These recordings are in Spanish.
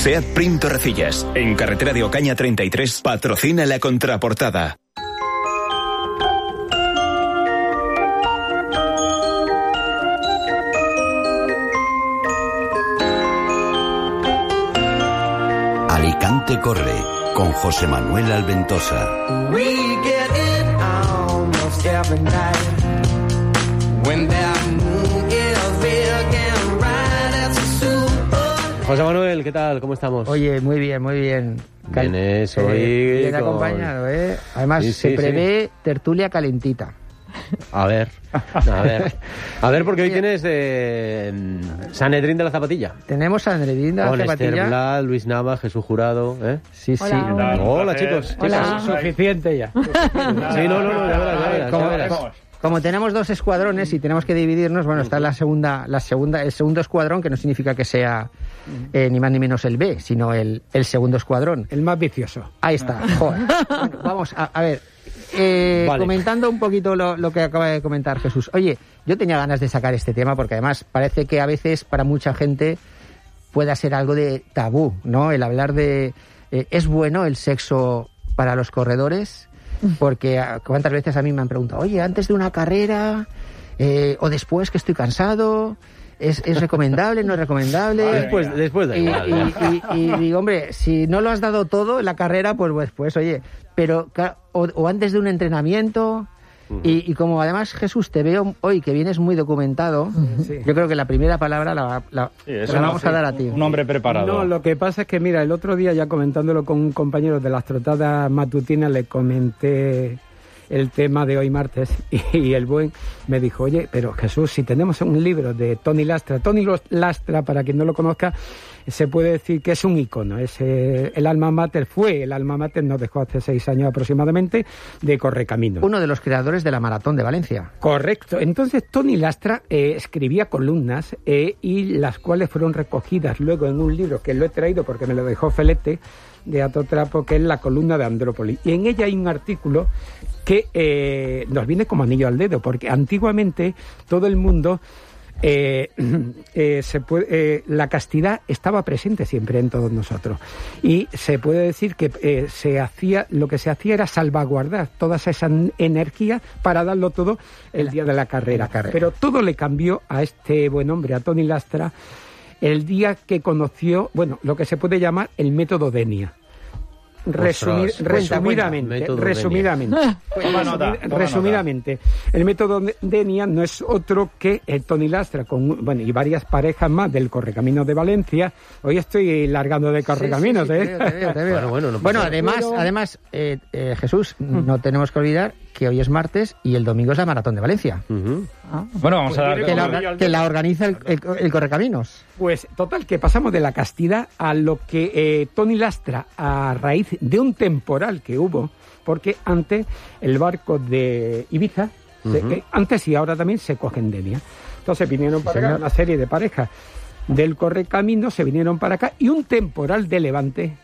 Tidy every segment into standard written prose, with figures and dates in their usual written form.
SEAT Prim Torrecillas, en carretera de Ocaña 33, patrocina la contraportada. Alicante corre con José Manuel Alventosa. José Manuel, ¿qué tal? ¿Cómo estamos? Oye, muy bien, muy bien. Vienes hoy bien acompañado, ¿eh? Además, sí, se prevé tertulia calentita. A ver, porque hoy tienes Sanedrín de la Zapatilla. Tenemos Sanedrín de la Zapatilla. Con Esther Blas, Luis Nava, Jesús Jurado, ¿eh? Sí. Hola, chicos. Hola. Suficiente ya. Sí, no, ya verás. Como tenemos dos escuadrones y tenemos que dividirnos, bueno, está el segundo escuadrón, que no significa que sea ni más ni menos el B, sino el segundo escuadrón. El más vicioso. Ahí está. Joder. Bueno, vamos a ver. Vale. Comentando un poquito lo que acaba de comentar Jesús. Oye, yo tenía ganas de sacar este tema porque además parece que a veces para mucha gente pueda ser algo de tabú, ¿no? El hablar de... ¿es bueno el sexo para los corredores? Porque cuántas veces a mí me han preguntado, oye, antes de una carrera o después que estoy cansado, ¿es recomendable, no es recomendable? Después da igual. Y digo, hombre, si no lo has dado todo en la carrera, pues oye, pero o antes de un entrenamiento. Y como además, Jesús, te veo hoy que vienes muy documentado, yo creo que la primera palabra la vamos a dar a ti. Un hombre preparado. No, lo que pasa es que, mira, el otro día ya comentándolo con un compañero de las trotadas matutinas, le comenté el tema de hoy martes y el buen me dijo, oye, pero Jesús, si tenemos un libro de Tony Lastra, para quien no lo conozca, se puede decir que es un icono, es el alma mater, nos dejó hace 6 años aproximadamente, de Correcaminos. Uno de los creadores de la Maratón de Valencia. Correcto. Entonces Tony Lastra escribía columnas y las cuales fueron recogidas luego en un libro que lo he traído porque me lo dejó Felete de Atotrapo, que es la columna de Andrópolis. Y en ella hay un artículo que nos viene como anillo al dedo, porque antiguamente todo el mundo... la castidad estaba presente siempre en todos nosotros y se puede decir que lo que se hacía era salvaguardar toda esa energía para darlo todo el día de la carrera. Pero todo le cambió a este buen hombre, a Tony Lastra, el día que conoció, bueno, lo que se puede llamar el método Denia. Resumidamente, el método Denia no es otro que Tony Lastra y varias parejas más del Correcaminos de Valencia. Hoy estoy largando de Correcaminos, Te veo. Bueno, además, Jesús, no tenemos que olvidar que hoy es martes y el domingo es la Maratón de Valencia. Bueno, vamos a dar... Que la organiza el Correcaminos. Pues total, que pasamos de la castidad a lo que Tony Lastra, a raíz de un temporal que hubo, porque antes el barco de Ibiza, antes y ahora también se cogen Denia. Entonces vinieron para acá una serie de parejas del Correcaminos, se vinieron para acá y un temporal de levante,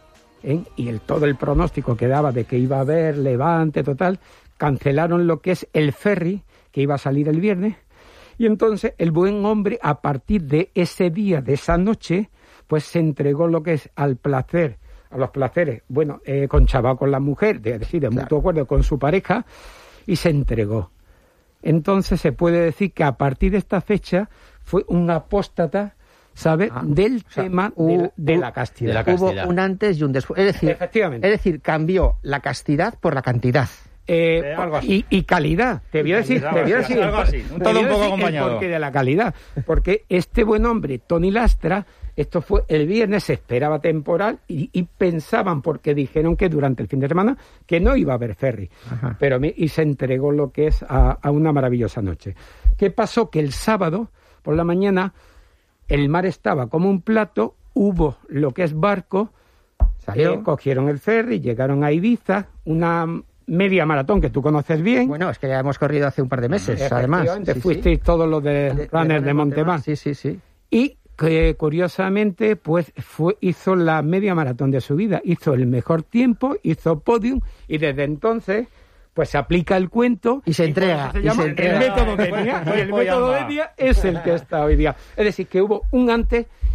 y todo el pronóstico que daba de que iba a haber levante total, cancelaron lo que es el ferry que iba a salir el viernes. Y entonces el buen hombre, a partir de ese día, de esa noche, pues se entregó lo que es a los placeres, conchabado con la mujer, de mutuo acuerdo con su pareja, y se entregó. Entonces se puede decir que a partir de esta fecha fue un apóstata, ¿sabe? Del tema de la castidad. Hubo un antes y un después. Es decir, cambió la castidad por la cantidad. Algo así. Y calidad, te voy a decir algo así. Todo un poco acompañado. El porqué de la calidad, porque este buen hombre, Tony Lastra, esto fue el viernes, se esperaba temporal y pensaban, porque dijeron que durante el fin de semana que no iba a haber ferry, y se entregó lo que es a una maravillosa noche. ¿Qué pasó? Que el sábado por la mañana el mar estaba como un plato, hubo lo que es barco, cogieron el ferry, llegaron a Ibiza, una media maratón que tú conoces bien. Bueno, es que ya hemos corrido hace un par de meses, además. Fuisteis todos los de runners de Montemar. Sí. Y que curiosamente pues hizo la media maratón de su vida, hizo el mejor tiempo, hizo podium, y desde entonces pues se aplica el cuento y se entrega. El método Denia. Y el método Denia es el que está hoy día. Es decir, que hubo un antes